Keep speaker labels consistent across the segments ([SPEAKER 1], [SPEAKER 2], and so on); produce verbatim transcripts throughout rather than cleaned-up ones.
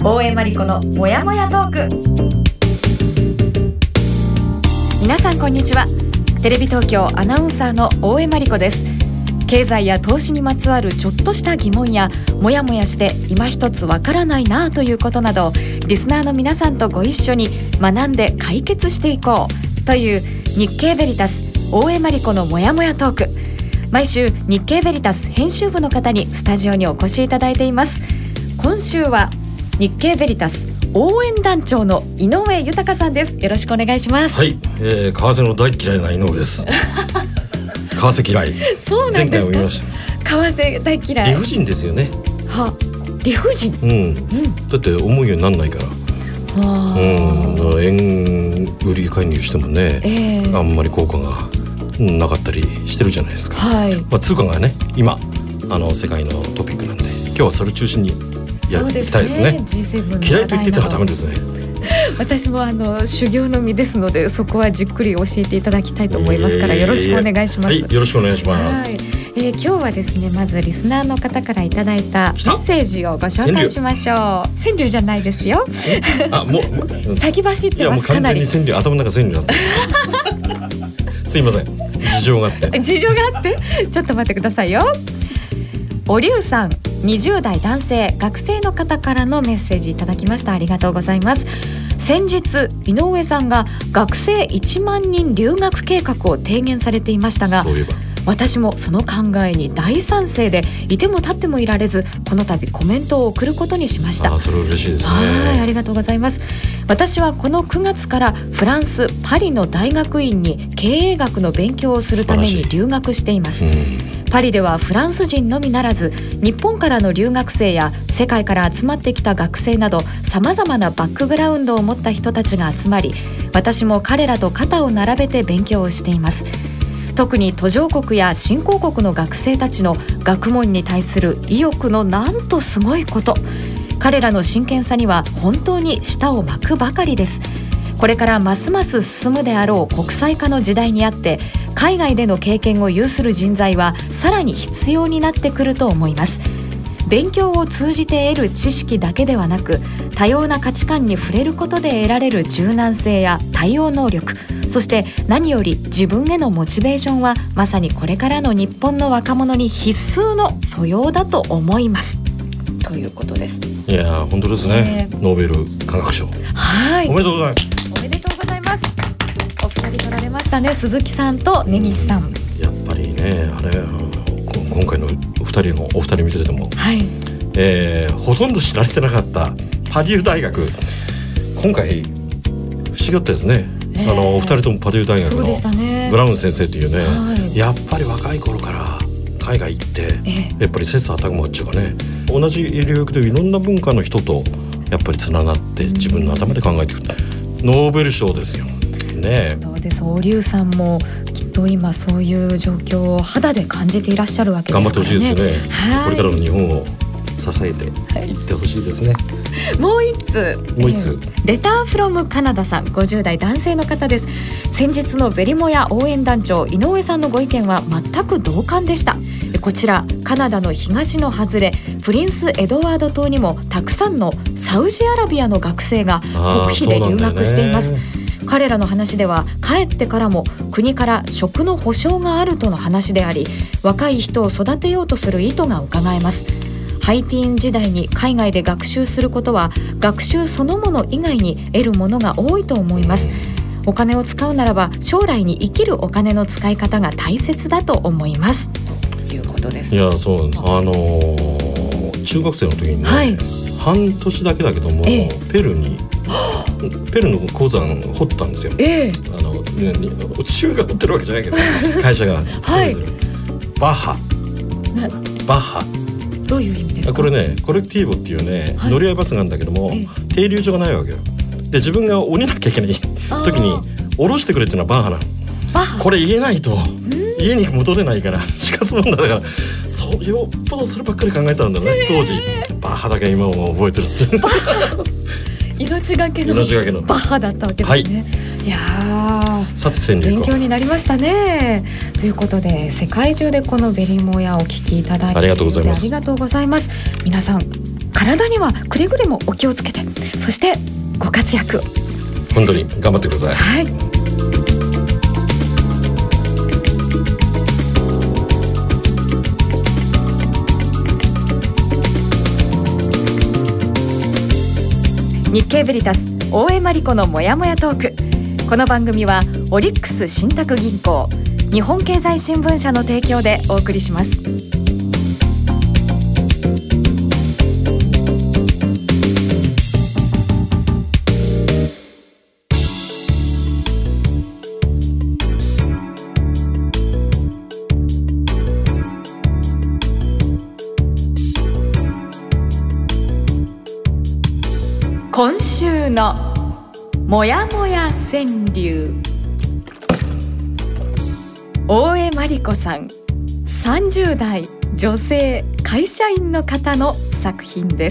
[SPEAKER 1] 大江真理子のもやもやトーク。皆さんこんにちは。テレビ東京アナウンサーの大江真理子です。経済や投資にまつわるちょっとした疑問やもやもやして今一つわからないなということなど、リスナーの皆さんとご一緒に学んで解決していこうという日経ベリタス大江真理子のもやもやトーク。毎週日経ベリタス編集部の方にスタジオにお越しいただいています。今週は日経ベリタス応援団長の井上豊さんです。よろしくお願いします。
[SPEAKER 2] はい、えー、為替の大嫌いな井上です為替嫌い。
[SPEAKER 1] そうなんですか。前
[SPEAKER 2] 回も言いました。
[SPEAKER 1] 為替大嫌い。
[SPEAKER 2] 理不尽ですよね。
[SPEAKER 1] は、理不尽、
[SPEAKER 2] うんうん、だって思うようになんないから。あ、うん、円売り介入してもね、えー、あんまり効果がなかったりしてるじゃないですか。はい、まあ、通貨がね今あの世界のトピックなんで、今日はそれ中心にやりたいですね。ジーセブン の嫌いと言っててはダメですね。
[SPEAKER 1] 私もあの修行の身ですので、そこはじっくり教えていただきたいと思いますから、よろしくお願いします。
[SPEAKER 2] はい、よろしくお願いします。はい、
[SPEAKER 1] えー、今日はですね、まずリスナーの方からいただいたメッセージをご紹介しましょう。川柳じゃないですよ。
[SPEAKER 2] あ、もう
[SPEAKER 1] 先走ってます。いや、もう
[SPEAKER 2] 完全に川柳、頭の中川柳になってますすいません、事情があって
[SPEAKER 1] 事情があってちょっと待ってくださいよ。おりゅうさん、にじゅう代男性学生の方からのメッセージいただきました。ありがとうございます。先日井上さんが学生いちまんにん留学計画を提言されていましたが、
[SPEAKER 2] そういえば
[SPEAKER 1] 私もその考えに大賛成で、いても立ってもいられず、この度コメントを送ることにしました。
[SPEAKER 2] あ、それ嬉しいですね。
[SPEAKER 1] はい、ありがとうございます。私はこのくがつからフランスパリの大学院に経営学の勉強をするために留学しています。パリではフランス人のみならず、日本からの留学生や世界から集まってきた学生など、さまざまなバックグラウンドを持った人たちが集まり、私も彼らと肩を並べて勉強をしています。特に途上国や新興国の学生たちの学問に対する意欲のなんとすごいこと、彼らの真剣さには本当に舌を巻くばかりです。これからますます進むであろう国際化の時代にあって、海外での経験を有する人材はさらに必要になってくると思います。勉強を通じて得る知識だけではなく、多様な価値観に触れることで得られる柔軟性や対応能力、そして何より自分へのモチベーションは、まさにこれからの日本の若者に必須の素養だと思います、ということです。
[SPEAKER 2] いや本当ですね、えー、ノーベル化学賞、
[SPEAKER 1] はい、
[SPEAKER 2] おめでとうございます。
[SPEAKER 1] おめでとうございます。お二人取られましたね、鈴木さんと根岸さん。
[SPEAKER 2] やっぱりね、あれ今回のお二人のお二人見てても、はい、えー、ほとんど知られてなかったパデュー大学、今回不思議だったですね。えー、あのお二人ともパデュー大学のブラウン先生というね、はい、やっぱり若い頃から海外行って、えー、やっぱり切磋琢磨っていうかね、同じ領域でいろんな文化の人とやっぱりつながって自分の頭で考えていく、ノーベル賞ですよね。
[SPEAKER 1] そうです。おりゅうさんもきっと今そういう状況を肌で感じていらっしゃるわけですからね。
[SPEAKER 2] 頑張ってほしいですね。これからの日本を支えていってほしいですね。
[SPEAKER 1] はい、もう一つ、
[SPEAKER 2] もう一つ、
[SPEAKER 1] えー、レターフロムカナダさん、ごじゅう代男性の方です。先日のベリモヤ応援団長井上さんのご意見は全く同感でした。こちらカナダの東の外れプリンスエドワード島にもたくさんのサウジアラビアの学生が国費で留学しています。彼らの話では帰ってからも国から食の保障があるとの話であり、若い人を育てようとする意図がうかがえます。ハイティーン時代に海外で学習することは学習そのもの以外に得るものが多いと思います。お金を使うならば将来に生きるお金の使い方が大切だと思います、ということです。
[SPEAKER 2] いやそうなんです。あのー、中学生の時にね、はい、半年だけだけども、ええ、ペルーにペルーの鉱山掘ったんですよ。ええ、あの中が掘ってるわけじゃないけど会社が作れてる、はい、バッハバッハ
[SPEAKER 1] どういう意味ですか？
[SPEAKER 2] これね、コレクティーボっていうね、はい、乗り合いバスがあるんだけども、ええ、停留所がないわけよ。で自分が降りなきゃいけない時に降ろしてくれっていうのはバッハなの。バッハこれ言えないと家に戻れないから死活問題だから、そうよっぽどそればっかり考えたんだろうね、当時。バッハだけ今も覚えてるって
[SPEAKER 1] 命がけのバッハだったわけですね、はい、いや
[SPEAKER 2] さて川柳
[SPEAKER 1] 勉強になりましたね。ということで世界中でこのベリモヤをお聞きいただいて
[SPEAKER 2] ありがとうございます。
[SPEAKER 1] ありがとうございます。皆さん体にはくれぐれもお気をつけて、そしてご活躍
[SPEAKER 2] 本当に頑張ってください。
[SPEAKER 1] はい。日経ベリタス大江真理子のもやもやトーク。この番組はオリックス信託銀行、日本経済新聞社の提供でお送りします。今週のもやもや川柳。大江真理子さん、さんじゅう代女性会社員の方の作品です。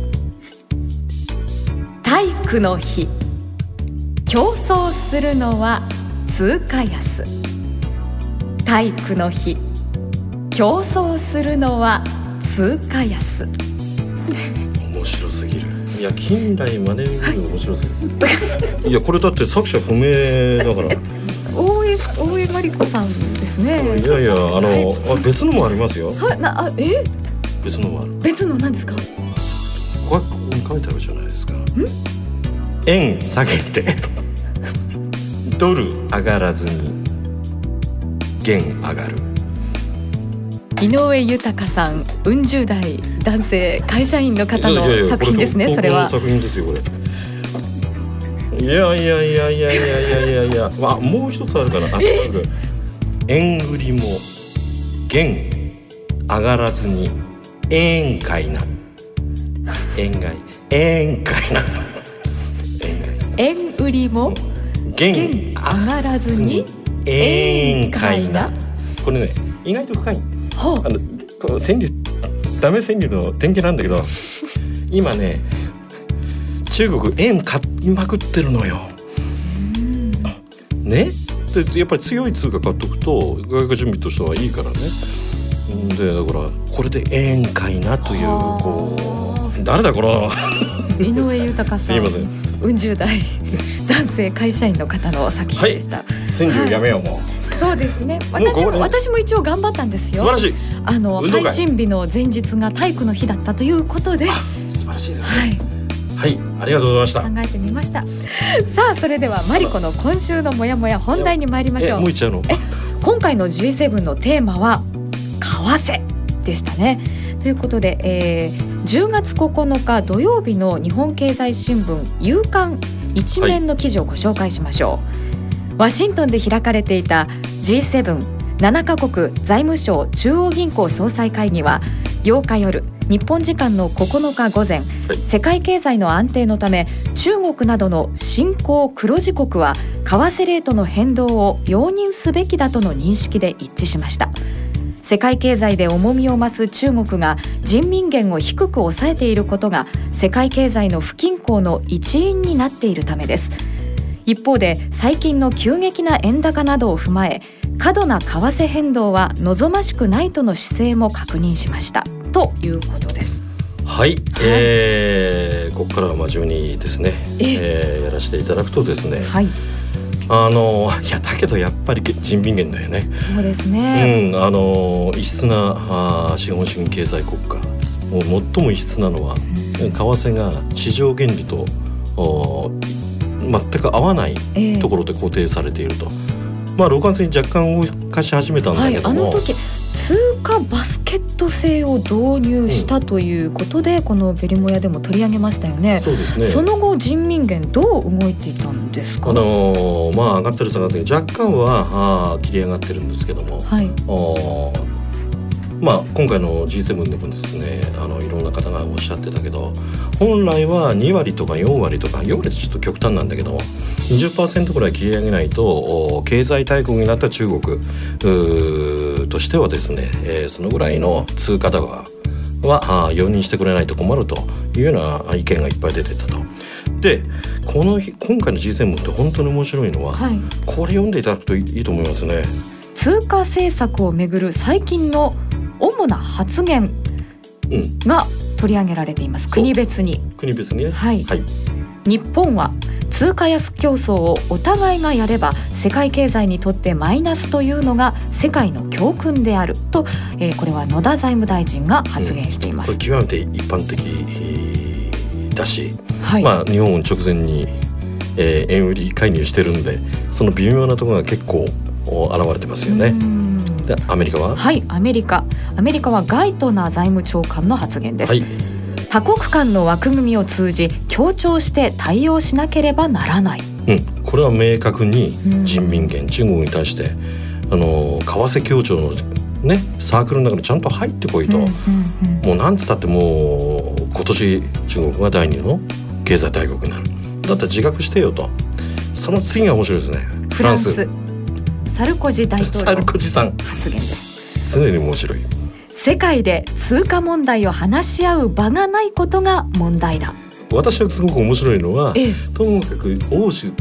[SPEAKER 1] 体育の日、競争するのは通貨安。体育の日、競争するのは通貨安。
[SPEAKER 2] 面白すぎる。いや、近来真似るの面白すぎですいや、これだって作者不明だから
[SPEAKER 1] 大江大江真理子さんですね。
[SPEAKER 2] いやいや、あの、はい、あ、別のもありますよ。
[SPEAKER 1] はなあえ
[SPEAKER 2] 別のもある。
[SPEAKER 1] 別の何ですか。
[SPEAKER 2] ここに書いてあるじゃないですか。円下げてドル上がらずに元上がる。
[SPEAKER 1] 井上豊さん、うん十代男性会社員の方の作品ですね。いやいやいや、これそれは
[SPEAKER 2] 作品ですよ、これ。いやいやいやいやいやいやいやいや、まあ、もう一つあるかな。あ、円売りも元上がらずに円買いな。円買い円買いな。
[SPEAKER 1] 円売りも元上がらずに円買いな。
[SPEAKER 2] これね、意外と深い。あの川柳、ダメ川柳の典型なんだけど今ね、中国円買いまくってるのよ。ね、でやっぱり強い通貨買っとくと外貨準備としてはいいからね。でだからこれで円買いなという、こう、誰だこの
[SPEAKER 1] 井上豊さん、
[SPEAKER 2] すいません、
[SPEAKER 1] うん十代男性会社員の方の作品でした。はい、
[SPEAKER 2] 川柳やめよう、もう。
[SPEAKER 1] そうですね。私も私も一応頑張ったんですよ。
[SPEAKER 2] 素晴らしい。
[SPEAKER 1] あの配信日の前日が体育の日だったということで、
[SPEAKER 2] 素晴らしいですね。はい、はい、ありがとうございました。
[SPEAKER 1] 考えてみました。さあ、それではマリコの今週のモヤモヤ本題に参りましょう。
[SPEAKER 2] え、もういっちゃうの？
[SPEAKER 1] え、今回の ジーセブン のテーマは為替でしたね。ということで、えー、じゅうがつここのか土曜日の日本経済新聞夕刊一面の記事をご紹介しましょう。はい、ワシントンで開かれていた ジーセブンなな カ国財務省中央銀行総裁会議はようか夜、日本時間のここのか午前、はい、世界経済の安定のため中国などの新興黒字国は為替レートの変動を容認すべきだとの認識で一致しました。世界経済で重みを増す中国が人民元を低く抑えていることが世界経済の不均衡の一因になっているためです。一方で最近の急激な円高などを踏まえ、過度な為替変動は望ましくないとの姿勢も確認しましたということです。
[SPEAKER 2] はい、はい、えー、ここからは真面目にですね、えー、やらせていただくとですね、はい、あのいやだけどやっぱり人民元だよね。
[SPEAKER 1] そうですね、
[SPEAKER 2] うん、あの異質なあ資本主義経済国家、もう最も異質なのは、うん、為替が市場原理と全く合わないところで固定されていると、えー、まあろくがつに若干動かし始めたんだけども、はい、
[SPEAKER 1] あの時通貨バスケット制を導入したということで、うん、このベリモヤでも取り上げましたよね。
[SPEAKER 2] そうですね。
[SPEAKER 1] その後人民元どう動いていたんですか。
[SPEAKER 2] あのー、まあ上がってる下がってる若干はあ切り上がってるんですけども、はい、まあ、今回の ジーセブン でもですね、あのいろんな方がおっしゃってたけど、本来はに割とかよん割とか、よん割とちょっと極端なんだけども にじゅっパーセント ぐらい切り上げないと経済大国になった中国としてはですね、えー、そのぐらいの通貨高は容認してくれないと困るというような意見がいっぱい出てたと。でこの日今回の ジーセブン って本当に面白いのは、はい、これ読んでいただくといいと思いますね。
[SPEAKER 1] 通貨政策をめぐる最近の主な発言が取り上げられています。国別に
[SPEAKER 2] 国別にね、
[SPEAKER 1] はい、
[SPEAKER 2] はい、
[SPEAKER 1] 日本は通貨安競争をお互いがやれば世界経済にとってマイナスというのが世界の教訓であると、えー、これは野田財務大臣が発言しています、
[SPEAKER 2] うん、これ極めて一般的だし、
[SPEAKER 1] はい、
[SPEAKER 2] まあ、日本直前に、えー、円売り介入してるんでその微妙なところが結構現れてますよね。でアメリカは
[SPEAKER 1] はいアメリカアメリカはガイトナー財務長官の発言です、はい、多国間の枠組みを通じ協調して対応しなければならない、
[SPEAKER 2] うん、これは明確に人民元、うん、中国に対してあの為替協調の、ね、サークルの中にちゃんと入ってこいと、うんうんうん、もうなんつったってもう今年中国が第二の経済大国になる。だって自覚してよと。その次が面白いですね。フランス
[SPEAKER 1] サルコジ大統領
[SPEAKER 2] サルコジさん
[SPEAKER 1] 発言です。
[SPEAKER 2] 常に面白い。
[SPEAKER 1] 世界で通貨問題を話し合う場がないことが問題だ。
[SPEAKER 2] 私はすごく面白いのは、
[SPEAKER 1] ええ、
[SPEAKER 2] ともかく欧州って、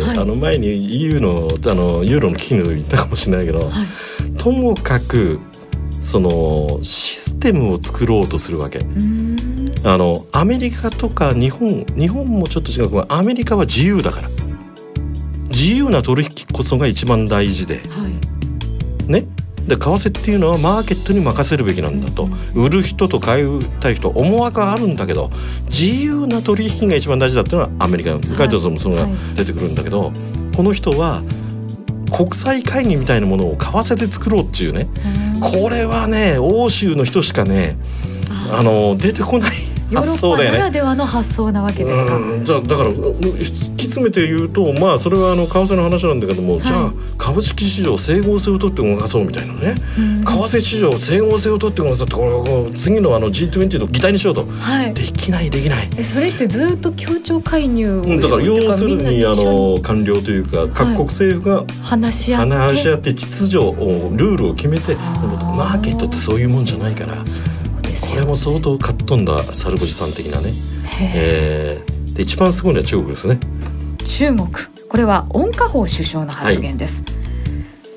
[SPEAKER 2] はい、あの前に イーユー の, あのユーロの危機の時に言ったかもしれないけど、はい、ともかくそのシステムを作ろうとするわけ。うーんあのアメリカとか日本日本もちょっと違う。アメリカは自由だから自由な取引こそが一番大事で、はい、ね。で為替っていうのはマーケットに任せるべきなんだと、うん、売る人と買いたい人思惑はあるんだけど自由な取引が一番大事だっていうのはアメリカのガイドさんもそのが出てくるんだけど、はいはい、この人は国際会議みたいなものを為替で作ろうっていうね、うん、これはね欧州の人しかねあの出てこない発想だよね。
[SPEAKER 1] ヨーロッパならではの発想なわけですか。
[SPEAKER 2] うんじゃあだから突き詰めて言うとまあそれはあの為替の話なんだけども、はい、じゃあ株式市場整合性を取って動かそうみたいなね、うん、為替市場整合性を取って動かそうってこれこう次のあの ジートゥエンティー の議題にしようと、はい、できないできない。
[SPEAKER 1] えそれってずっと協調介入を、うん、
[SPEAKER 2] だから要するにあの官僚というか各国政府が、はい、
[SPEAKER 1] 話し合って
[SPEAKER 2] 話し合って秩序をルールを決めてマーケットってそういうもんじゃないからこれも相当かっ飛んだサルコジさん的なね、えー、で一番すごいのは中国ですね。
[SPEAKER 1] 中国これは温家宝首相の発言です、はい、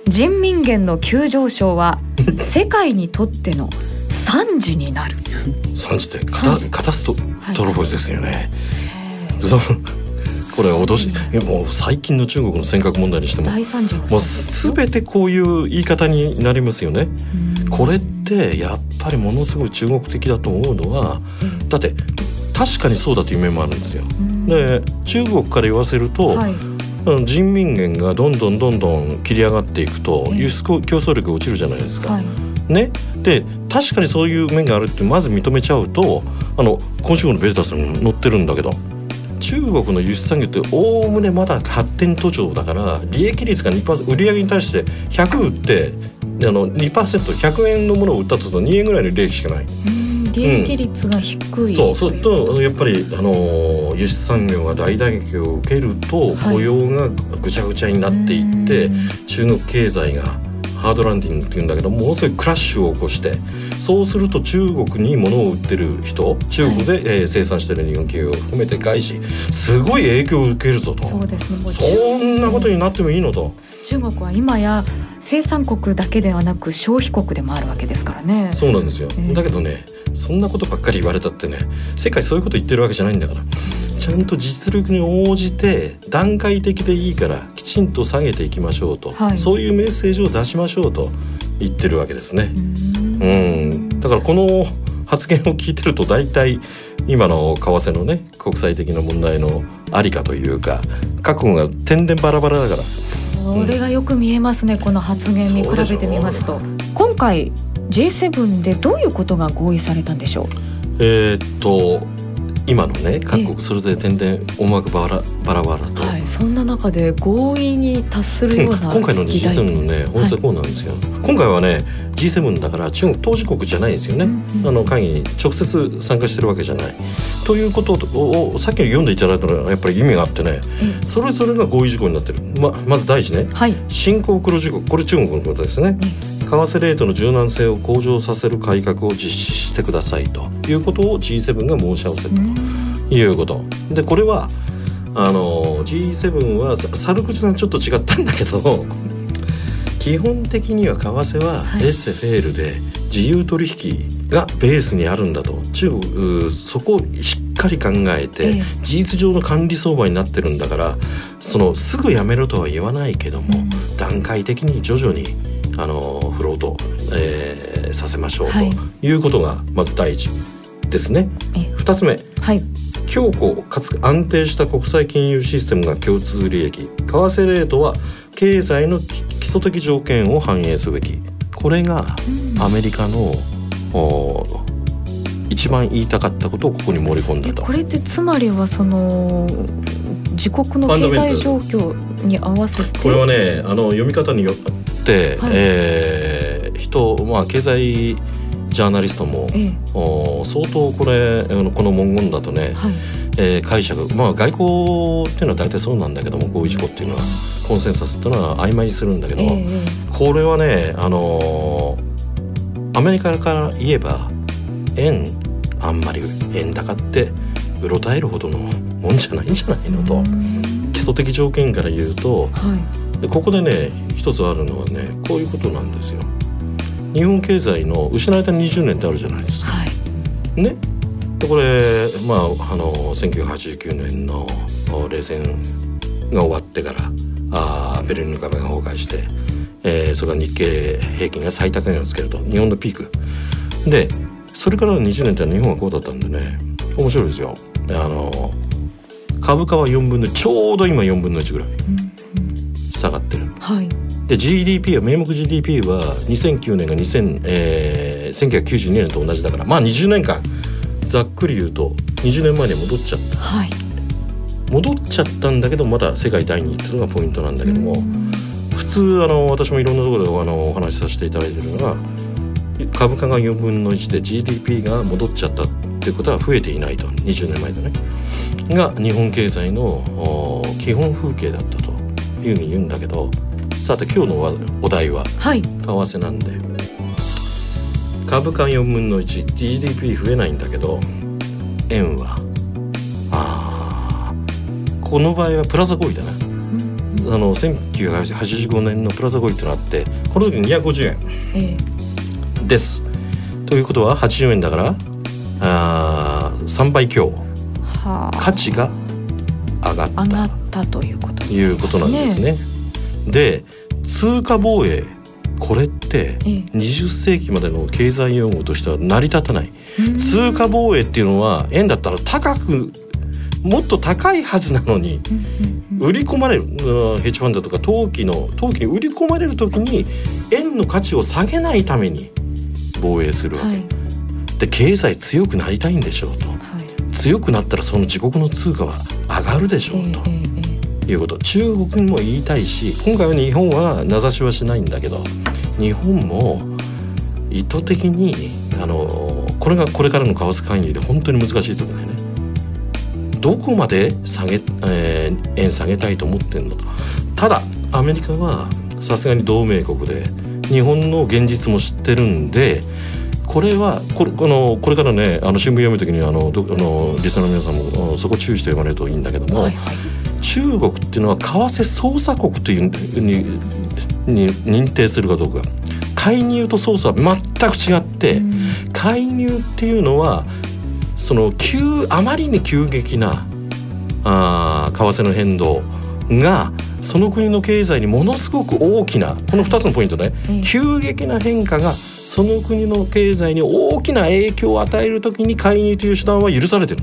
[SPEAKER 1] 人民元の急上昇は世界にとっての惨事になる
[SPEAKER 2] 惨事ってカタ、カタストロフォですよね、はい、これは脅しもう最近の中国の尖閣問題にしても
[SPEAKER 1] 大惨事の
[SPEAKER 2] もう全てこういう言い方になりますよね。これってやっぱりものすごい中国的だと思うのは、うん、だって確かにそうだという面もあるんですよ、うん、で中国から言わせると、はい、人民元がどんどんどんどん切り上がっていくと輸出競争力が落ちるじゃないですか、はい、ね、で確かにそういう面があるってまず認めちゃうとあの今週号のベータスに載ってるんだけど中国の輸出産業っておおむねまだ発展途上だから利益率が にパーセント 売上に対してひゃく売ってあの にパーセントひゃくえんのものを売ったとするとにえんぐらいの利益しかない。
[SPEAKER 1] うん利益率が低い、うん、
[SPEAKER 2] そうそうするとやっぱりあの輸出産業が大打撃を受けると雇用がぐちゃぐちゃになっていって、はい、中国経済がハードランディングっていうんだけどものすごいクラッシュを起こしてそうすると中国に物を売ってる人中国で、はいえー、生産してる日本企業を含めて外資すごい影響を受けるぞと。
[SPEAKER 1] そうですね、もう
[SPEAKER 2] そんなことになってもいいのと。
[SPEAKER 1] 中国は今や生産国だけではなく消費国でもあるわけですからね。
[SPEAKER 2] そうなんですよ、えー、だけどねそんなことばっかり言われたってね世界そういうこと言ってるわけじゃないんだからちゃんと実力に応じて段階的でいいからきちんと下げていきましょうと、はい、そういうメッセージを出しましょうと言ってるわけですね。うんうんだからこの発言を聞いてると大体今の為替のね国際的な問題のありかというか覚悟が天然バラバラだから
[SPEAKER 1] それがよく見えますね、うん、この発言に比べてみますと今回 ジーセブン でどういうことが合意されたんでしょう。
[SPEAKER 2] えー、っと今のね各国それぞれ点々思惑バラバラバラと、
[SPEAKER 1] はい、そんな中で合意に達するような、
[SPEAKER 2] うん、今回の ジーセブン のね本質はこうなんですよ、はい、今回はね ジーセブン だから中国当事国じゃないですよね、うんうん、あの会議に直接参加してるわけじゃないということをさっき読んでいただいたのはやっぱり意味があってね、うん、それぞれが合意事項になってる。 ま, まず第一ね、はい、新興黒字国これ中国のことですね、うん為替レートの柔軟性を向上させる改革を実施してくださいということを ジーセブン が申し合わせるということでこれはあの ジーセブン はサルコジさんちょっと違ったんだけど基本的には為替はレッセフェールで自由取引がベースにあるんだと。中国そこをしっかり考えて、ええ、事実上の管理相場になってるんだから、そのすぐやめろとは言わないけども、うん、段階的に徐々にあのフロート、えー、させましょうということがまず第一ですね。ふたつめ、はい、強固かつ安定した国際金融システムが共通利益。為替レートは経済の基礎的条件を反映すべき。これがアメリカの、うん一番言いたかったことをここに盛り込んだと。
[SPEAKER 1] これってつまりはその自国の経済状況に合わせて、
[SPEAKER 2] これはねあの読み方によって、はいえー、人、まあ、経済ジャーナリストも、ええ、相当これこの文言だとね、はいえー、解釈、まあ、外交っていうのは大体そうなんだけども、合意事項っていうのはコンセンサスっていうのは曖昧にするんだけど、ええ、これはねあのアメリカから言えば円あんまり円高ってうろたえるほどのもんじゃないんじゃないのと。基礎的条件から言うと、はい、でここでね一つあるのはねこういうことなんですよ。日本経済の失われたにじゅうねんってあるじゃないですか、はい、ね。でこれ、まあ、あのせんきゅうひゃくはちじゅうきゅうねんの冷戦が終わってからあベルリンの壁が崩壊して、えー、それから日経平均が最高値をつけると日本のピークで、それからのにじゅうねんって日本はこうだったんでね面白いですよ。あの株価はよんぶんのちょうど今よんぶんのいちぐらい下がってる、うんはい、で ジーディーピー は名目 ジーディーピー はにせんきゅうねんがにせん、えー、せんきゅうひゃくきゅうじゅうにねんと同じだから、まあにじゅうねんかんざっくり言うとにじゅうねんまえに戻っちゃった、はい、戻っちゃったんだけどまだ世界だいにいっていうのがポイントなんだけども、うん、普通あの私もいろんなところであのお話しさせていただいているのが株価がよんぶんのいちで ジーディーピー が戻っちゃったっていうことは増えていないと。にじゅうねんまえでねが日本経済の基本風景だったというふうに言うんだけど、さて今日のお題は為替なんで、はい、株価よんぶんのいち ジーディーピー 増えないんだけど円はあこの場合はプラザ合意だな、うん、あのせんきゅうひゃくはちじゅうごねんのプラザ合意ってのがあって、この時ににひゃくごじゅうえん、ええです。ということははちじゅうえんだからあさんばい強、はあ、価値が上がった
[SPEAKER 1] 上がったということですね。
[SPEAKER 2] いうことなんですね。で通貨防衛これってにじゅっせいきまでの経済用語としては成り立たない。通貨防衛っていうのは円だったら高くもっと高いはずなのに売り込まれるヘッジファンドとか投機の投機に売り込まれるときに円の価値を下げないために防衛するわけ、はい、で経済強くなりたいんでしょうと、はい、強くなったらその自国の通貨は上がるでしょうと、えーえー、いうこと。中国にも言いたいし、今回は日本は名指しはしないんだけど、日本も意図的にあのこれがこれからの為替介入で本当に難しいところだよね。どこまで下げ、えー、円下げたいと思ってんのと。ただアメリカはさすがに同盟国で日本の現実も知ってるんで、これはこれ、このこれからねあの新聞読むときにあのどあのリスナーの皆さんもそこ注意して読まれるといいんだけども、はいはい、中国っていうのは為替操作国というにに認定するかどうか。介入と操作は全く違って、うん、介入っていうのはその急あまりに急激なあ為替の変動がその国の経済にものすごく大きなこのふたつのポイントね、はい、急激な変化がその国の経済に大きな影響を与えるときに介入という手段は許されてる、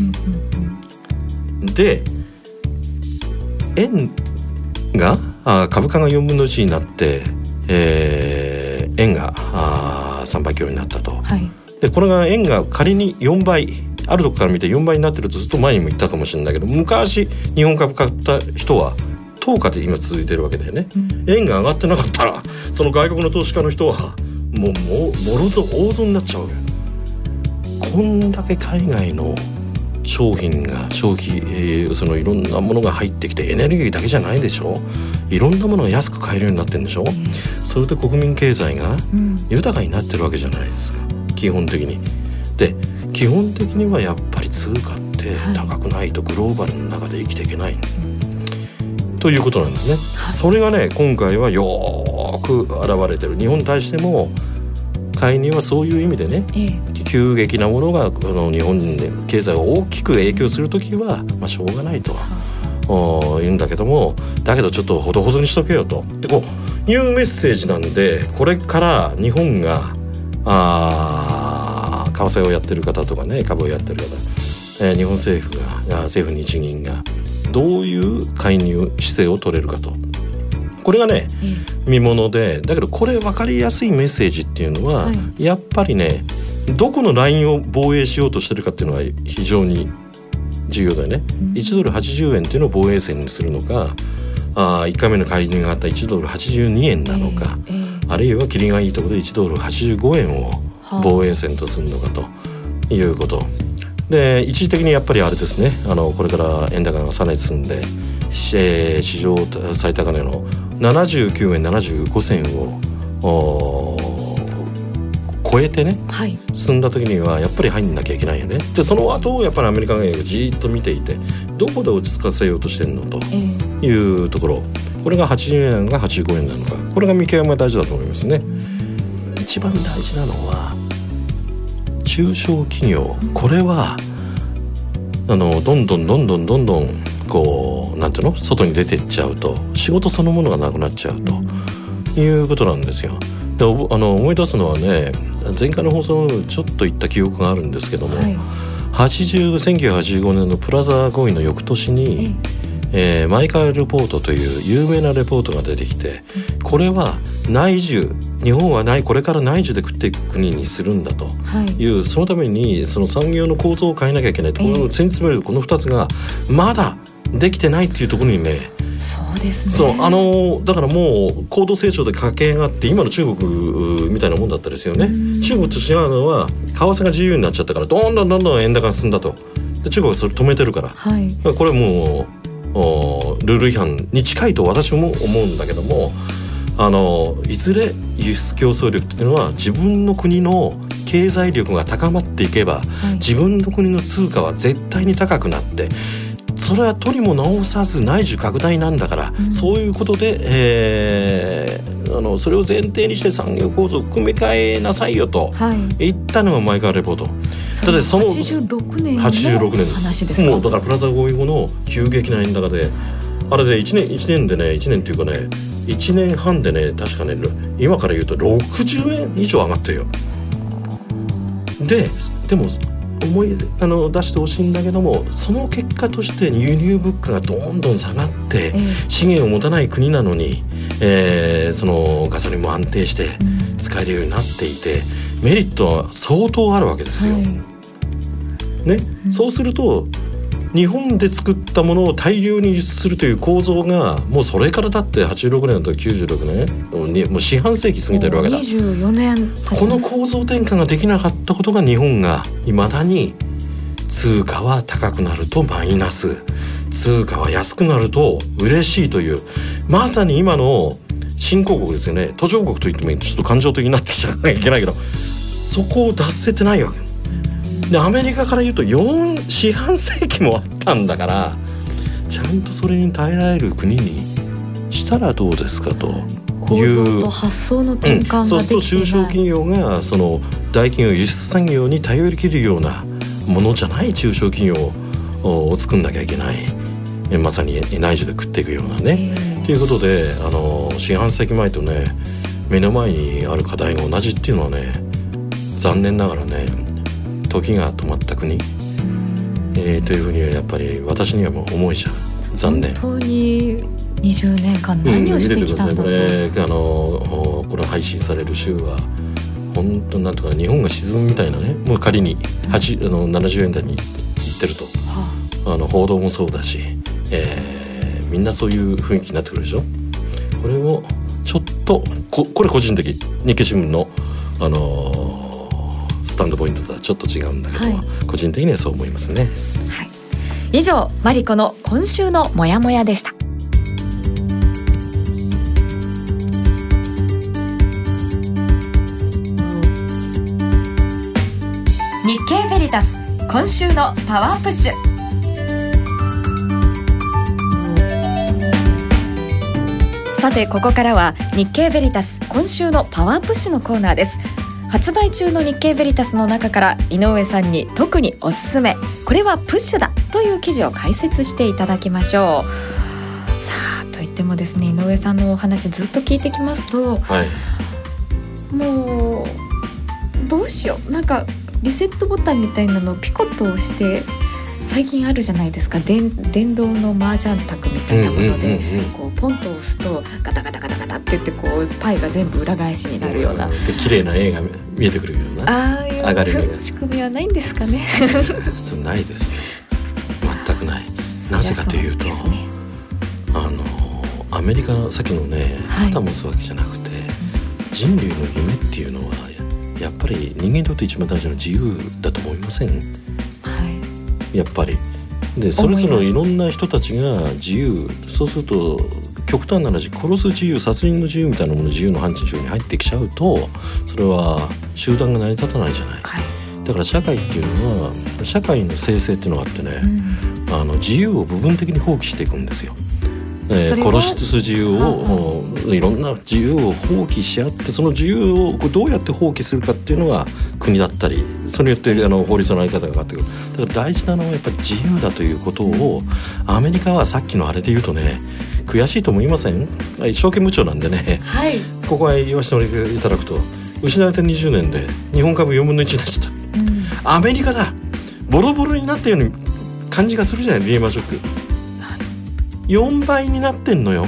[SPEAKER 2] うん、で円があ株価がよんぶんのいちになって、えー、円があさんばい強になったと、はい、でこれが円が仮によんばいあるとこから見てよんばいになってるとずっと前にも言ったかもしれないけど、昔日本株買った人は等価で今続いてるわけだよね、うん、円が上がってなかったらその外国の投資家の人はもうもろぞ大損になっちゃうよ。こんだけ海外の商品が消費、えー、そのいろんなものが入ってきてエネルギーだけじゃないでしょ。いろんなものが安く買えるようになってるんでしょ、うん、それで国民経済が豊かになってるわけじゃないですか、基本的に。で基本的にはやっぱり通貨って高くないとグローバルの中で生きていけない、はい、ということなんですね、はい、それがね今回はよーく現れてる。日本に対しても為介入はそういう意味でね、ええ、急激なものがあの日本で経済を大きく影響するときは、まあ、しょうがないと言うんだけども、だけどちょっとほどほどにしとけよとでこういうメッセージなんで、これから日本があ為替をやってる方とかね、株をやってる方、えー、日本政府が政府日銀がどういう介入姿勢を取れるかと、これがね、うん、見もので、だけどこれ分かりやすいメッセージっていうのは、はい、やっぱりねどこのラインを防衛しようとしてるかっていうのが非常に重要だよね、うん、いちドルはちじゅうえんっていうのを防衛線にするのか、あいっかいめの介入があったいちドルはちじゅうにえんなのか、えーえー、あるいは切りがいいところでいちドルはちじゅうごえんを防衛線とするのかということ、はあ、で一時的にやっぱりあれですね、あのこれから円高がさらに進んで、えー、史上最高値のななじゅうきゅうえんななじゅうごせんを超えてね、はい、進んだ時にはやっぱり入んなきゃいけないよね。でその後やっぱりアメリカがじーっと見ていて、どこで落ち着かせようとしてるのというところ、これがはちじゅうえんなのかはちじゅうごえんなのか、これが見極めが大事だと思いますね。一番大事なのは中小企業、これはあのどんどんどんどんどんどんこうなんていうの外に出ていっちゃうと仕事そのものがなくなっちゃうということなんですよ。であの思い出すのはね、前回の放送のちょっと言った記憶があるんですけども、はい、はちじゅうせんきゅうひゃくはちじゅうごねんのプラザ合意の翌年に、えー、マイカーレポートという有名なレポートが出てきて、これは内需、日本はないこれから内需で食っていく国にするんだという、はい、そのためにその産業の構造を変えなきゃいけないと、えー、この先詰めるこのふたつがまだできてないっていうところにね、
[SPEAKER 1] そうですね、
[SPEAKER 2] そうあのだからもう高度成長で駆け上がって今の中国みたいなもんだったですよね。中国と違うのは為替が自由になっちゃったからどんどんどんどん円高が進んだと。で中国はそれ止めてるから、はい、これもうルール違反に近いと私も思うんだけども、あのいずれ輸出競争力っていうのは自分の国の経済力が高まっていけば、はい、自分の国の通貨は絶対に高くなって、それは取りも直さず内需拡大なんだから、うん、そういうことで、えー、あのそれを前提にして産業構造を組み替えなさいよと言ったのがマイカーレポート。だってそのはちじゅうろくねんの話ですか。もうだからプラザ合意後の急激な円高で、あれでいちねんいちねんでねいちねんっていうかねいちねんはんでね、確かね今から言うとろくじゅうえん以上上がってるよ。ででも思いあの出してほしいんだけども、その結果として輸入物価がどんどん下がって、えー、資源を持たない国なのに、えー、そのガソリンも安定して使えるようになっていて、うん、メリットは相当あるわけですよ、はいねうん、そうすると日本で作ったものを大量に輸出するという構造がもうそれからだってはちじゅうろくねんときゅうじゅうろくねんにもう四半世紀過ぎてるわけだ。
[SPEAKER 1] にじゅうよねん経ちます。
[SPEAKER 2] この構造転換ができなかったことが日本がいまだに通貨は高くなるとマイナス、通貨は安くなると嬉しいという、まさに今の新興国ですよね。途上国といってもちょっと感情的になってきちゃいけないけど、そこを脱せてないわけで、アメリカから言うとよん四半世紀もあったんだから、ちゃんとそれに耐えられる国にしたらどうですかという
[SPEAKER 1] 構造と発想の転換ができてない、うん、そうすると中小企業がその大企業輸出産業に頼りきるようなものじゃない中小企業を作んなきゃいけない、まさに内需で食っていくようなねということで、あの四半世紀前とね目の前にある課題が同じっていうのはね、残念ながらね時が止まった国、えー、というふうにはやっぱり私にはもう思いちゃう。残念。 本当ににじゅうねんかん何をしてきたんだと、うん、見てください。これあのこれ配信される週は本当なんとか日本が沈むみたいなね、もう仮にはち、うん、あのななじゅうえん台に行ってると、はあ、あの報道もそうだし、えー、みんなそういう雰囲気になってくるでしょ。これをちょっと こ, これ個人的日経新聞のあのースタンドポイントとはちょっと違うんだけど、はい、個人的にはそう思いますね、 はい、以上マリコの今週のモヤモヤでした。日経ベリタス今週のパワープッシュ。さてここからは日経ベリタス今週のパワープッシュのコーナーです。 発売中の日経ベリタスの中から井上さんに特におすすめ、これはプッシュだという記事を解説していただきましょう。さあといってもですね、井上さんのお話ずっと聞いてきますと、はい、もうどうしよう、なんかリセットボタンみたいなのをピコッと押して、最近あるじゃないですか、電, 電動の麻雀卓みたいなもので、うんうんうんうん、こうポンと押すとガタガタガタガタって言ってこうパイが全部裏返しになるような、
[SPEAKER 2] で綺麗な絵が見えてくるような、
[SPEAKER 1] ああいう上がる仕組みはないんですかね。
[SPEAKER 2] それないですね、全くない。なぜかというと、ね、あのアメリカのさっきのね肩持つわけじゃなくて、はい、人類の夢っていうのはやっぱり人間にとって一番大事な自由だと思いません？やっぱりでそれぞれいろんな人たちが自由、そうすると極端な話、殺す自由、殺人の自由みたいなもの自由の範疇に入ってきちゃうと、それは集団が成り立たないじゃない、はい、だから社会っていうのは、社会の生成っていうのがあってね、うん、あの自由を部分的に放棄していくんですよ。えー、殺す自由を、いろんな自由を放棄し合って、その自由をどうやって放棄するかっていうのが国だったり、それによってあの法律の在り方が変わってくる。だから大事なのはやっぱり自由だということを、アメリカはさっきのあれで言うとね、悔しいと思いません？証券部長なんでね、はい、ここは言わせていただくと、失われたにじゅうねんで日本株よんぶんのいちになっちゃった、うん、アメリカだ、ボロボロになったように感じがするじゃない、リーマンショックよんばいになってんのよ、うん、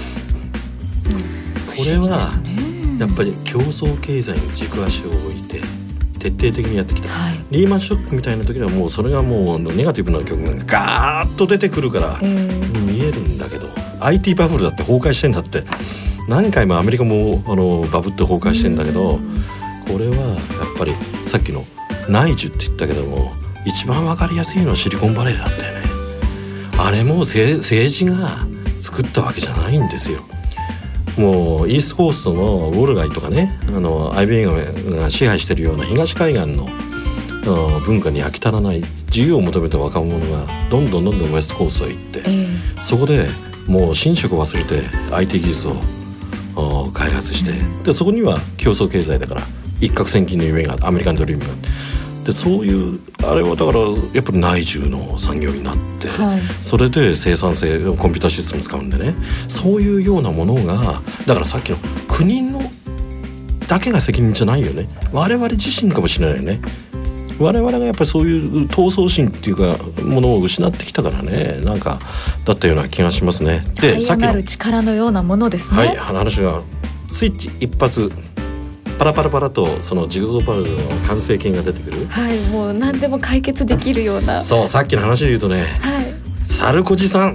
[SPEAKER 2] これはやっぱり競争経済に軸足を置いて徹底的にやってきた、はい、リーマンショックみたいな時はもうそれがもうネガティブな局面がガーッと出てくるから、えー、見えるんだけど、 アイティー バブルだって崩壊してんだって、何回もアメリカもあのバブって崩壊してんだけど、これはやっぱりさっきの内需って言ったけども、一番わかりやすいのはシリコンバレーだったよね。あれも政治が作ったわけじゃないんですよ。もうイーストコーストのウォル街とかね、あの アイビーエム が支配しているような東海岸の文化に飽き足らない自由を求めた若者がどんどんどんどんウエストコーストへ行って、えー、そこでもう寝食忘れて アイティー 技術を開発して、うん、でそこには競争経済だから一攫千金の夢が、アメリカンドリームがで、そういうあれはだからやっぱり内需の産業になって、はい、それで生産性コンピューターシステム使うんでね、そういうようなものが、だからさっきの国のだけが責任じゃないよね、我々自身かもしれないよね。我々がやっぱりそういう闘争心っていうかものを失ってきたからね、なんかだったような気がしますね。
[SPEAKER 1] で、さっきの力のようなものですね。
[SPEAKER 2] はい、話がスイッチ一発パラパラパラとそのジグゾーパズルの完成形が出てくる。
[SPEAKER 1] はい、もう何でも解決できるような。
[SPEAKER 2] そう、さっきの話で言うとね、はい、サルコジさん、うん、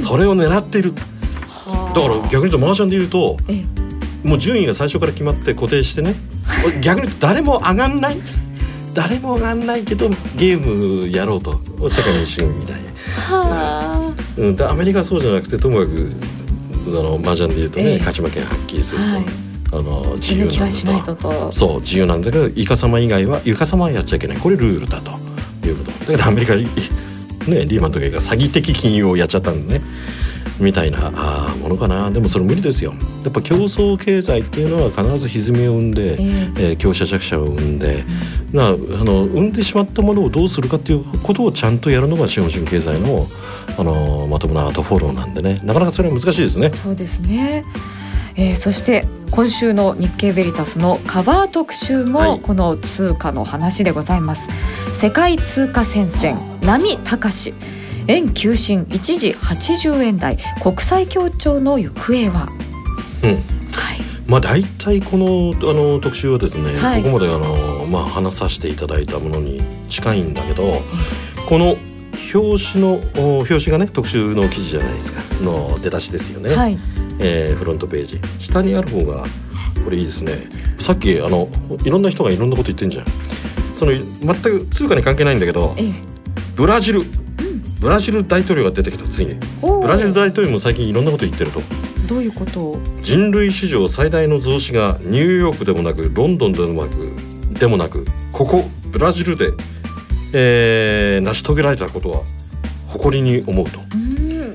[SPEAKER 2] それを狙っている。だから逆に言うとマージャンで言うと、もう順位が最初から決まって固定してね、逆に言うと誰も上がんない誰も上がんないけどゲームやろうと、社会民主主義みたいな、はあ、うん、でアメリカはそうじゃなくて、ともかくあのマージャンで言うとね、えー、勝ち負けがはっきりすると、はい、あの自由なんだと、そう自由なんだけど、イカ様以外はイカ様はやっちゃいけない、これルールだということだけど、アメリカね、リーマンの時が詐欺的金融をやっちゃったんでね、みたいなあものかな。でもそれ無理ですよ。やっぱ競争経済っていうのは必ず歪みを生んで、えーえー、強者弱者を生んで、うん、なあの生んでしまったものをどうするかっていうことをちゃんとやるのが資本主義経済の、あのまともなアートフォローなんでね、なかなかそれは難しいですね。
[SPEAKER 1] そうですね。えー、そして今週の日経ベリタスのカバー特集もこの通貨の話でございます、はい、世界通貨戦線波高し、円急進一時はちじゅうえん台、国際協調の行方は、
[SPEAKER 2] うん、はい、まあ大体この、あの特集はですね、はい、ここまであの、まあ、話させていただいたものに近いんだけど、うん、この表紙の表紙がね特集の記事じゃないですかの出だしですよね、はい、えー、フロントページ下にある方がこれいいですね。さっきあのいろんな人がいろんなこと言ってんじゃん。その全く通貨に関係ないんだけど、ええ、ブラジル、うん、ブラジル大統領が出てきた。ついにブラジル大統領も最近いろんなこと言ってると。
[SPEAKER 1] どういうことを？
[SPEAKER 2] 人類史上最大の増資がニューヨークでもなくロンドンでもなくでもなくここブラジルで、えー、成し遂げられたことは誇りに思うと。
[SPEAKER 1] うん、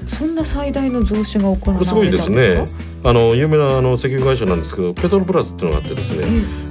[SPEAKER 1] そんな最大の増資が行われたんですか？
[SPEAKER 2] すごいですね。あの有名なあの石油会社なんですけど、ペトロプラスっていうのがあってですね、うん、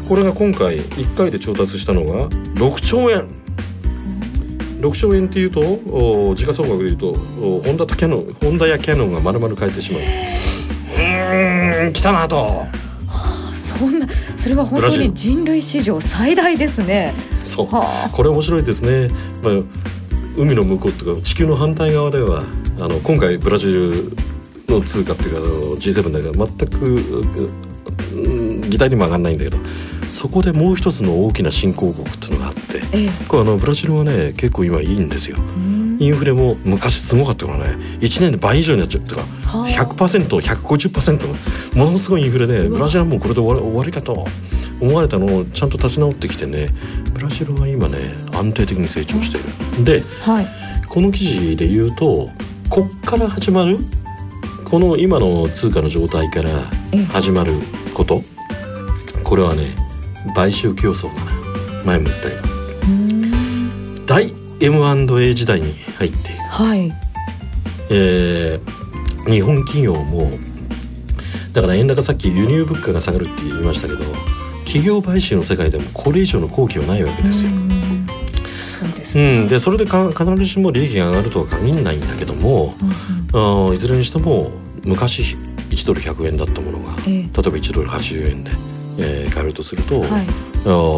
[SPEAKER 2] これが今回いっかいで調達したのがろくちょうえん、ろくちょうえんっていうと時価総額でいうとホンダとキヤノン、ホンダやキヤノンが丸々変えてしまう。うーん来たなと、は
[SPEAKER 1] あ、そんなそれは本当に人類史上最大ですね。
[SPEAKER 2] そう、はあ、これ面白いですね。まあ、海の向こうとか地球の反対側ではあの今回ブラジルの通貨っていうか ジーセブン だから全く議題にも上がらないんだけど、そこでもう一つの大きな新興国っていうのがあって、ええ、これあのブラジルはね結構今いいんですよ。インフレも昔すごかったからねいちねんで倍以上になっちゃうとか ひゃくパーセント、ひゃくごじゅっパーセント のものすごいインフレでブラジルはもうこれで終わり、終わりかと思われたのをちゃんと立ち直ってきてね、ブラジルは今ね安定的に成長している。で、はい、この記事で言うとこっから始まるこの今の通貨の状態から始まること、これはね買収競争だな。前も言ったけど大 エムアンドエー 時代に入っている、はい、えー、日本企業もだから円高、さっき輸入物価が下がるって言いましたけど企業買収の世界でもこれ以上の好機はないわけですよ。
[SPEAKER 1] そうですね。
[SPEAKER 2] うん、でそれでか必ずしも利益が上がるとは限らないんだけども、うんうん、あいずれにしても昔いちドルひゃくえんだったものが、えー、例えばいちドルはちじゅうえんで、えー、買えるとすると、はい、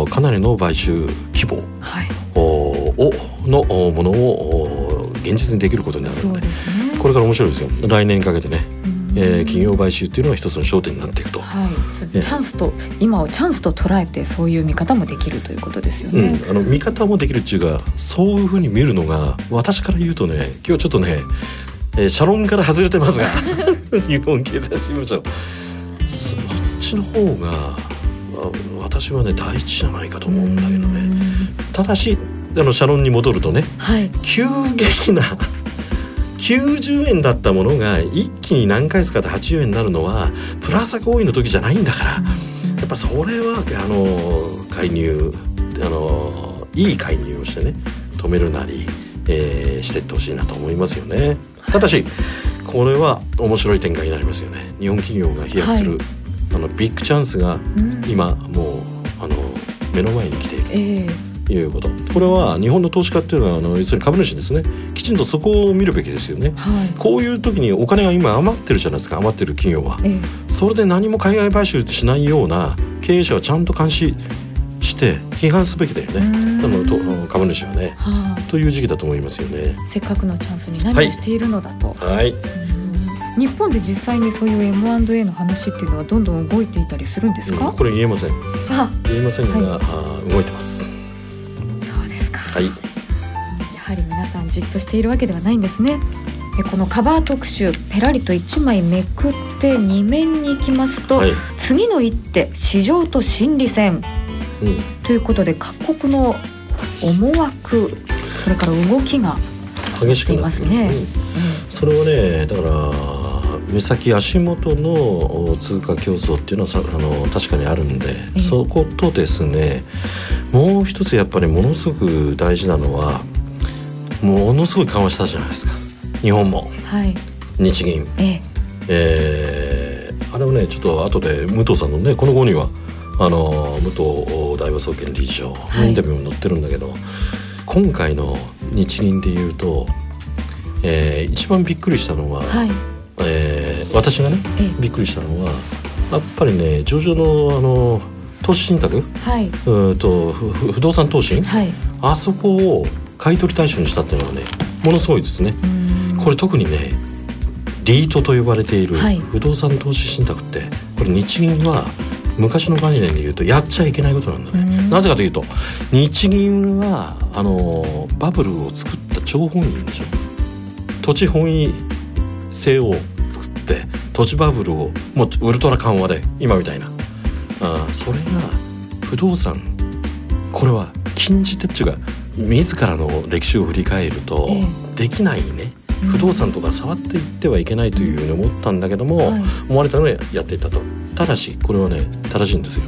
[SPEAKER 2] あかなりの買収規模、はい、おのものを現実にできることになるの で, で、ね、これから面白いですよ。来年にかけてね、えー、企業買収っていうのは一つの焦点になっていくと、
[SPEAKER 1] はい、チャンスと今をチャンスと捉えてそういう見方もできるということですよね、
[SPEAKER 2] うん、あの見方もできるっていうかそういうふうに見るのが私から言うとね今日ちょっとね、えー、社論から外れてますが日本経済新聞社そっちの方が私はね第一じゃないかと思うんだけどね。ただしあの社論に戻るとね、はい、急激なきゅうじゅうえんだったものが一気に何回使ってはちじゅうえんになるのはプラス合意の時じゃないんだから、うん、やっぱそれはあの介入あのいい介入をしてね止めるなり、えー、していってほしいなと思いますよね。ただしこれは面白い展開になりますよね。日本企業が飛躍する、はい、あのビッグチャンスが今もうあの目の前に来ている、えーいうこと。これは日本の投資家っていうのはあの要するに株主ですね。きちんとそこを見るべきですよね、はい、こういう時にお金が今余ってるじゃないですか。余ってる企業は、ええ、それで何も海外買収しないような経営者はちゃんと監視して批判すべきだよね。あのと株主はね、はあ、という時期だと思いますよね。
[SPEAKER 1] せっかくのチャンスに何をしているのだと、はいはい、日本で実際にそういう エムアンドエー の話っていうのはどんどん動いていたりするんですか？
[SPEAKER 2] うん、これ言えません。あ言えませんが、はい、あ動いてます。はい、や
[SPEAKER 1] はり皆さんじっとしているわけではないんですね。でこのカバー特集ペラリといちまいめくってに面に行きますと、はい、次の一手市場と心理戦、うん、ということで各国の思惑それから動きが
[SPEAKER 2] 激しくなっていますね、うんうん、それはねだから目先足元の通貨競争っていうのはあの確かにあるんで、えー、そことですねもう一つやっぱりものすごく大事なのはものすごい緩和したじゃないですか日本も、はい、日銀、えーえー、あれをねちょっと後で武藤さんのねこの後にはあの武藤大和総研理事長のインタビューも載ってるんだけど、はい、今回の日銀でいうと、えー、一番びっくりしたのは、はいえー、私がねびっくりしたのはやっぱりね上場のあの投資信託、はい、うと不動産投資、はい、あそこを買い取り対象にしたっていうのはねものすごいですね。これ特にねリートと呼ばれている不動産投資信託って、はい、これ日銀は昔の概念で言うとやっちゃいけないことなんだね。なぜかというと日銀はあのバブルを作った張本人でしょ。土地本位制を作って土地バブルをもうウルトラ緩和で今みたいなあそれが不動産これは禁じ手っていうか自らの歴史を振り返ると、えー、できないね不動産とか触っていってはいけないというふうに思ったんだけども、はい、思われたのでやっていったと。ただしこれはね正しいんですよ。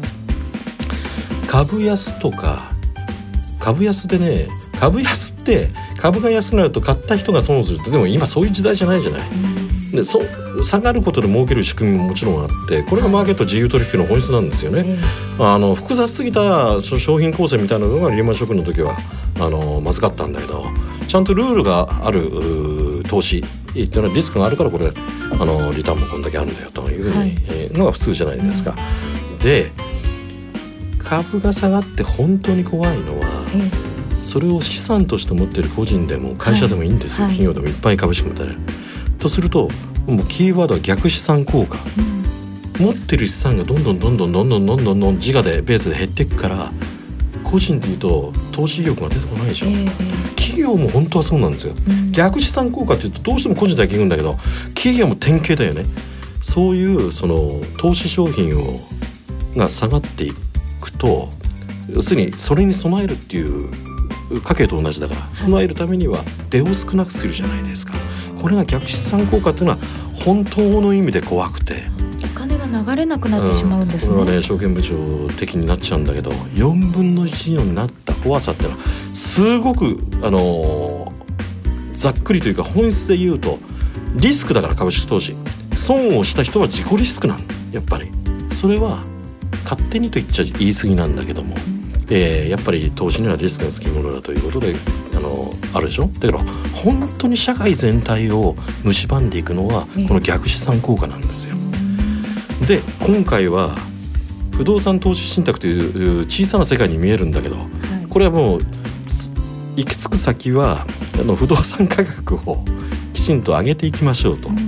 [SPEAKER 2] 株安とか株安でね株安って株が安くなると買った人が損するってでも今そういう時代じゃないじゃない。 でそ下がることで儲ける仕組みももちろんあって、これがマーケット自由取引の本質なんですよね、はい、あの複雑すぎた商品構成みたいなのがリーマンショックの時はあのまずかったんだけど、ちゃんとルールがある投資っていうのはリスクがあるから、これあのリターンもこんだけあるんだよというふうに、はい、えー、のが普通じゃないですか、うん、で株が下がって本当に怖いのは、うん、それを資産として持っている個人でも会社でもいいんですよ、はい、企業でもいっぱい株式持ってる、はい、とするともうキーワードは逆資産効果、うん、持ってる資産がどんどんどんどんどんどんどんどんどん自我でベースで減っていくから、個人でいうと投資意欲が出てこないでしょ、えー、企業も本当はそうなんですよ、うん、逆資産効果っていうとどうしても個人だけ言うんだけど、企業も典型だよね。そういうその投資商品をが下がっていくと、要するにそれに備えるっていう家計と同じだから、備えるためには出を少なくするじゃないですか。これが逆資産効果っていうのは本当の意味で怖くて、
[SPEAKER 1] お金が流れなくなってしまうんですね、うん、これはね
[SPEAKER 2] 証券部長的になっちゃうんだけど、よんぶんのいちになった怖さっていうのはすごく、あのー、ざっくりというか本質で言うとリスクだから。株式投資損をした人は自己リスクなんやっぱり。それは勝手にと言っちゃ言い過ぎなんだけども、えー、やっぱり投資にはリスクがつきものだということで、あのあるでしょ。だけど本当に社会全体を蝕んでいくのはこの逆資産効果なんですよ。で今回は不動産投資信託という小さな世界に見えるんだけど、はい、これはもう行き着く先はあの不動産価格をきちんと上げていきましょうと、うん、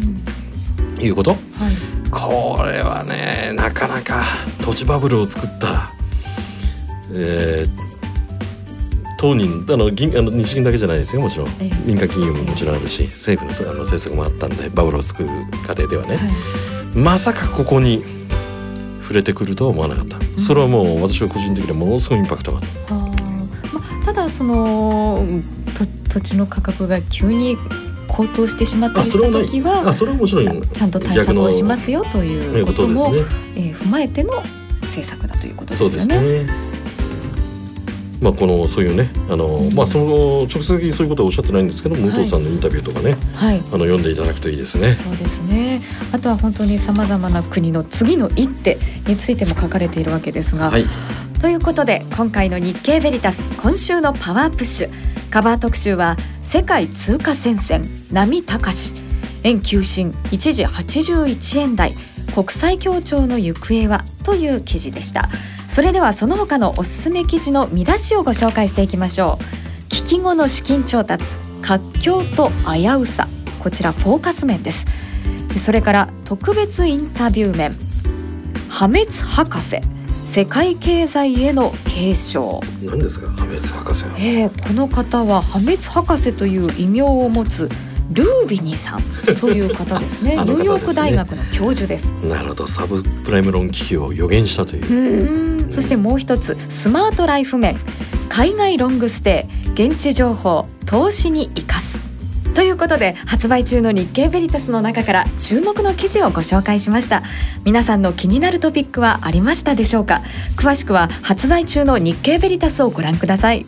[SPEAKER 2] いうこと、はい、これはねなかなか土地バブルを作った、えー、当人あの銀あの日銀だけじゃないですよ。もちろん、えー、民間企業ももちろんあるし、政府の、あの政策もあったんでバブルを作る過程ではね、はい、まさかここに触れてくるとは思わなかった、うん、それはもう私は個人的にはものすごいインパクトがある。
[SPEAKER 1] あ、ま、ただその土地の価格が急に高騰してしまったりした時は、
[SPEAKER 2] あ、それはもちろん
[SPEAKER 1] ちゃんと対策をしますよということも、
[SPEAKER 2] ことですね、
[SPEAKER 1] えー、踏まえての政策だということですよね。
[SPEAKER 2] そうですね。まあ、このそういうねあの、うんまあ、その直接的にそういうことはおっしゃってないんですけど、武藤さんのインタビューとかね、はい、あの読んでいただくといいですね。
[SPEAKER 1] そうですね。あとは本当にさまざまな国の次の一手についても書かれているわけですが、はい、ということで今回の日経ベリタス今週のパワープッシュカバー特集は世界通貨戦線波高し円急進一時はちじゅういちえん台国際協調の行方はという記事でした。それではその他のおすすめ記事の見出しをご紹介していきましょう。危機後の資金調達活況と危うさ、こちらフォーカス面です。それから特別インタビュー面破滅博士世界経済への警鐘。
[SPEAKER 2] 何ですか破滅博士は、
[SPEAKER 1] えー、この方は破滅博士という異名を持つルービニさんという方ですね。ニューヨーク大学の教授です。
[SPEAKER 2] なるほど。サブプライムローン危機を予言したという。
[SPEAKER 1] うん、そしてもう一つスマートライフ面海外ロングステイ現地情報投資に生かすということで、発売中の日経ベリタスの中から注目の記事をご紹介しました。皆さんの気になるトピックはありましたでしょうか。詳しくは発売中の日経ベリタスをご覧ください。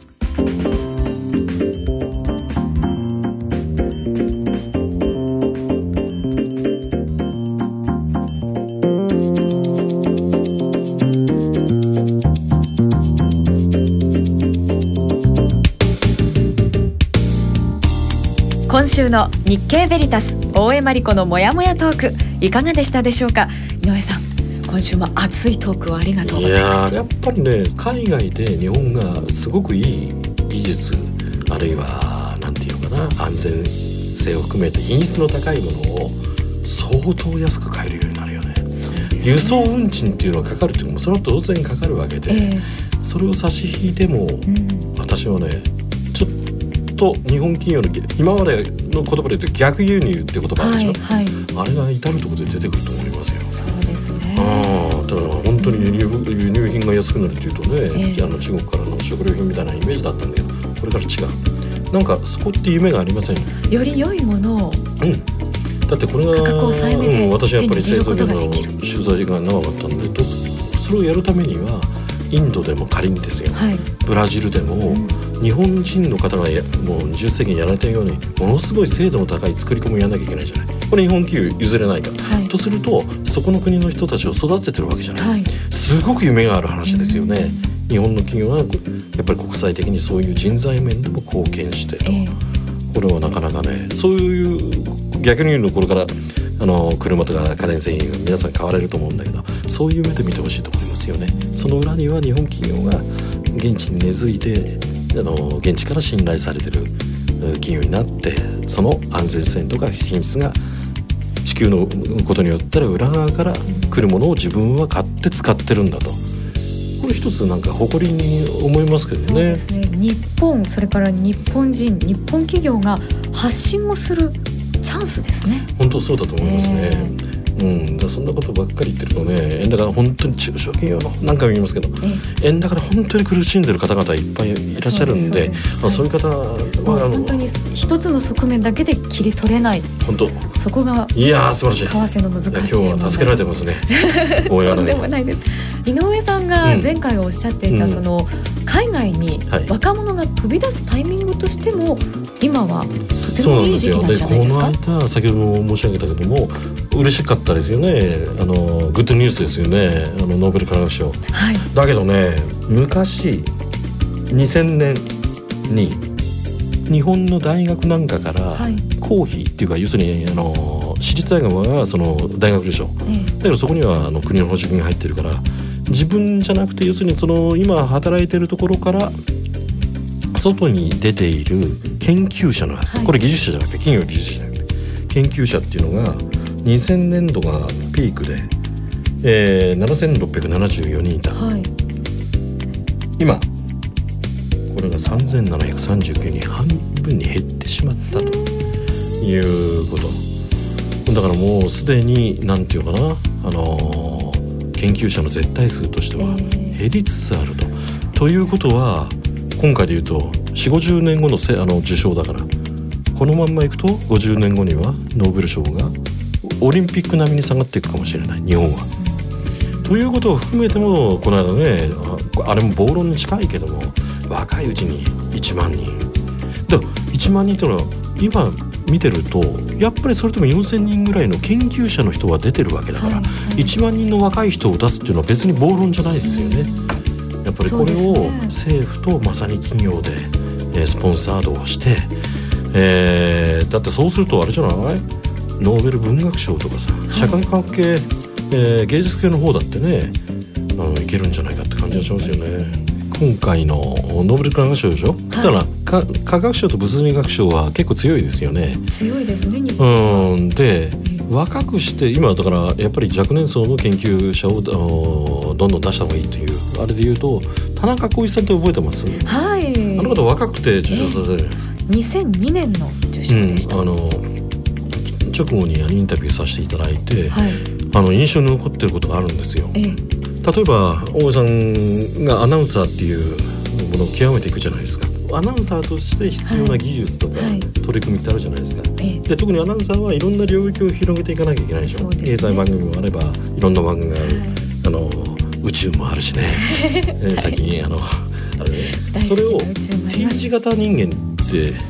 [SPEAKER 1] 今週の日経ベリタス大江真理子のもやもやトークいかがでしたでしょうか。井上さん、今週も熱いトークをありがとうございました。
[SPEAKER 2] いややっぱりね海外で日本がすごくいい技術あるいはなんていうのかな安全性を含めて品質の高いものを相当安く買えるようになるよね。そうですね。輸送運賃っていうのがかかるっていうのもそれは当然かかるわけで、えー、それを差し引いても、うん、私はねちょっと日本企業の今までの言葉で言うと逆輸入って言葉あるでしょ、はいはい、あれが至るところで出てくると思いますよ。
[SPEAKER 1] そうですね。
[SPEAKER 2] あだから本当に輸入、輸入品が安くなるっていうとね、えー、あの中国からの食料品みたいなイメージだったんだけどこれから違う。なんかそこって夢がありません
[SPEAKER 1] より良いものを、うん、
[SPEAKER 2] だってこれが
[SPEAKER 1] 価格を抑えめで、
[SPEAKER 2] うん、私はやっぱり製造業の取材が長かったんでどうぞそれをやるためにはインドでも仮にですよ、はい、ブラジルでも、うん日本人の方がやもうにじゅっ世紀にやられたようにものすごい精度の高い作り込みをやらなきゃいけないじゃない。 これ日本企業譲れないから、
[SPEAKER 1] はい、
[SPEAKER 2] とするとそこの国の人たちを育ててるわけじゃない、はい、すごく夢がある話ですよね、うん、日本の企業がやっぱり国際的にそういう人材面でも貢献してと、えー、これはなかなかね、そういう逆に言うのこれからあの車とか家電製品が皆さん買われると思うんだけど、そういう目で見てほしいと思いますよね。その裏には日本企業が現地に根付いてあの現地から信頼されてる企業になって、その安全性とか品質が地球のことによって裏側から来るものを自分は買って使ってるんだと、これ一つなんか誇りに思いますけどね。
[SPEAKER 1] そうですね、日本それから日本人日本企業が発信をするチャンスですね。
[SPEAKER 2] 本当そうだと思いますね、えーうん、だそんなことばっかり言ってるとね、円高から本当に中小企業の何回も言いますけど、えー、円高から本当に苦しんでる方々いっぱいいらっしゃるん で, そう, で そ, まあ、そういう方は、はい、
[SPEAKER 1] 本当に一つの側面だけで切り取れない、
[SPEAKER 2] 本当
[SPEAKER 1] そこが
[SPEAKER 2] いや素晴らしい、
[SPEAKER 1] 為替の難しい問題。
[SPEAKER 2] 今日は助けられてますね
[SPEAKER 1] とんでもないです。井上さんが前回おっしゃっていた、うん、その海外に若者が飛び出すタイミングとしても、はい、今はとてもいい時期なんじゃないですか。
[SPEAKER 2] そうなんですよ。でこの間先ほども申し上げたけども嬉しかったですよね。あのグッドニュースですよね、あのノーベル化学賞、はい、だけどね、昔にせんねんに日本の大学なんかから公費っていうか、要するにあの私立大学はその大学でしょ、ええ、だけどそこにはあの国の補助金が入ってるから、自分じゃなくて要するにその今働いてるところから外に出ている研究者のやつ、はい、これ技術者じゃなくて企業技術者じゃなくて研究者っていうのがにせんねんどがピークで、えー、ななせんろっぴゃくななじゅうよにんいた、はい、今これがさんぜんななひゃくさんじゅうきゅうにん、半分に減ってしまったということだから、もうすでになんていうかな、あのー、研究者の絶対数としては減りつつあると、えー、ということは今回でいうと よんじゅうごじゅうねんごのせあの受賞だから、このまんまいくとごじゅうねんごにはノーベル賞がオリンピック並みに下がっていくかもしれない日本は、うん、ということを含めてもこの間ね あ, あれも暴論に近いけども若いうちにいちまんにんだ、いちまんにんというのは今見てるとやっぱりそれともよんせんにんぐらいの研究者の人は出てるわけだから、はいはい、いちまんにんの若い人を出すっていうのは別に暴論じゃないですよね、うん、やっぱりこれを政府とまさに企業で、えー、スポンサードをして、えー、だってそうするとあれじゃない、ノーベル文学賞とかさ、社会科学系、はい、えー、芸術系の方だってね、あのいけるんじゃないかって感じがしますよね。今回のノーベル化学賞でしょ、はい、だからか科学賞と物理学賞は結構強いですよね。
[SPEAKER 1] 強いですね日本。
[SPEAKER 2] うんで若くして今だからやっぱり若年層の研究者をどんどん出した方がいいというあれで言うと、田中浩一さんって覚えてます？
[SPEAKER 1] はい。
[SPEAKER 2] あの方若くて受賞させたじゃないですか。
[SPEAKER 1] にせんにねんの受賞でした。
[SPEAKER 2] うん、あの直後にインタビューさせていただいて、はい、あの印象に残ってることがあるんですよ。ええ、例えば大江さんがアナウンサーっていうものを極めていくじゃないですか。アナウンサーとして必要な技術とか取り組みってあるじゃないですか、はいはい、で特にアナウンサーはいろんな領域を広げていかなきゃいけないでしょ。経済番組もあればいろんな番組がある、はい、あの宇宙もあるしねえ最近あのあれ、ね、それを T 字型人間って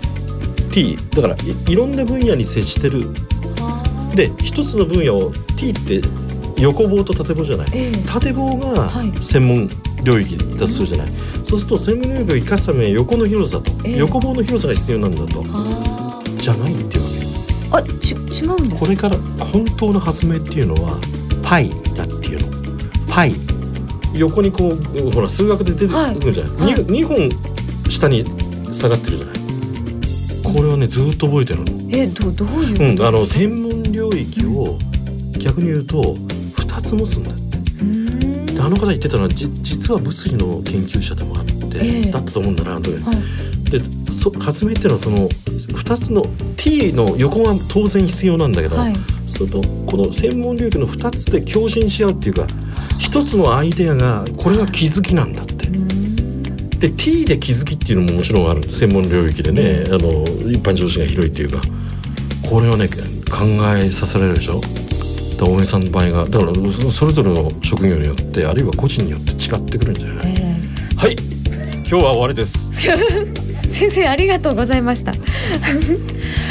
[SPEAKER 2] T だから い, いろんな分野に接してる。で一つの分野を T って横棒と縦棒じゃない、えー、縦棒が専門領域だとするじゃない、うん、そうすると専門領域を生かすためには横の広さと、えー、横棒の広さが必要なんだと、じゃないっていうわけ。
[SPEAKER 1] あち違うんですか。
[SPEAKER 2] これから本当の発明っていうのはパイだっていうの。パイ横にこうほら数学で出てくるじゃない、はいはい、に, にほん下に下がってるじゃない。これはねずっと覚えてるの。
[SPEAKER 1] え ど, どういうこと、うん、
[SPEAKER 2] あの専門領域を逆に言うとふたつ持つんだって。あの方言ってたのはじ実は物理の研究者でもあって、えー、だったと思うんだな、はい、でそ発明っていうのはそのふたつの T の横が当然必要なんだけど、はい、それとこの専門領域のふたつで共振し合うっていうか、ひとつのアイデアがこれが気づきなんだって。で T で気づきっていうのももちろんある。専門領域でね、えー、あの一般常識が広いっていうか、これはね考えさせられるでしょ。大江さんの場合がだからそれぞれの職業によってあるいは個人によって違ってくるんじゃない、えー、はい今日は終わりです
[SPEAKER 1] 先生ありがとうございました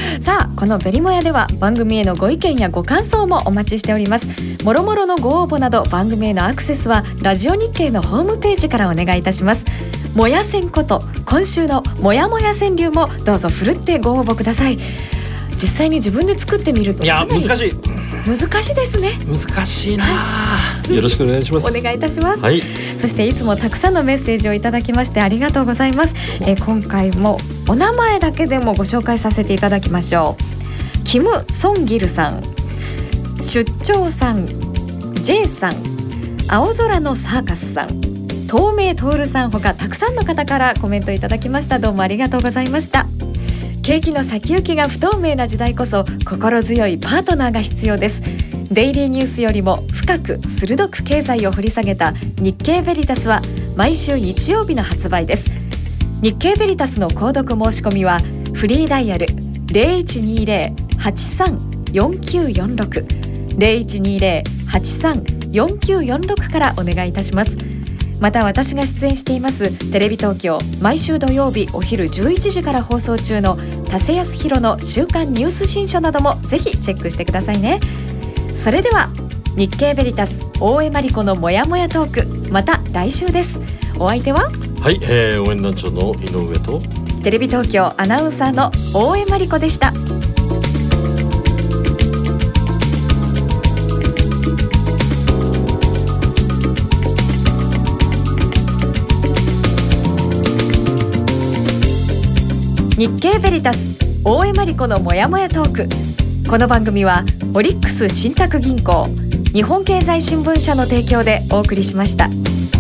[SPEAKER 1] さあ、このベリモヤでは番組へのご意見やご感想もお待ちしております。もろもろのご応募など番組へのアクセスはラジオ日経のホームページからお願いいたします。もや線こと今週のもやもや川柳もどうぞふるってご応募ください。実際に自分で作ってみると
[SPEAKER 2] いや難しい
[SPEAKER 1] 難しいですね。
[SPEAKER 2] 難しいな、はい、よろしくお願いします。
[SPEAKER 1] お願いいたします、
[SPEAKER 2] はい、
[SPEAKER 1] そしていつもたくさんのメッセージをいただきましてありがとうございます。えー、今回もお名前だけでもご紹介させていただきましょう。キム・ソンギルさん、出張さん、 J さん、青空のサーカスさん、東名徹さんほかたくさんの方からコメントいただきました。どうもありがとうございました。景気の先行きが不透明な時代こそ心強いパートナーが必要です。デイリーニュースよりも深く鋭く経済を掘り下げた日経ベリタスは毎週日曜日の発売です。日経ベリタスの購読申し込みはフリーダイヤル ゼロいちにゼロ はちさん よんきゅうよんろく ゼロいちにゼロ はちさん よんきゅうよんろく からお願いいたします。また私が出演していますテレビ東京毎週土曜日お昼じゅういちじから放送中の田瀬康弘の週刊ニュース新書などもぜひチェックしてくださいね。それでは日経ベリタス大江真理子のもやもやトーク、また来週です。お相手は
[SPEAKER 2] はい、えー、応援団長の井上と
[SPEAKER 1] テレビ東京アナウンサーの大江真理子でした。日経ベリタス大江真理子のもやもやトーク。この番組はオリックス信託銀行、日本経済新聞社の提供でお送りしました。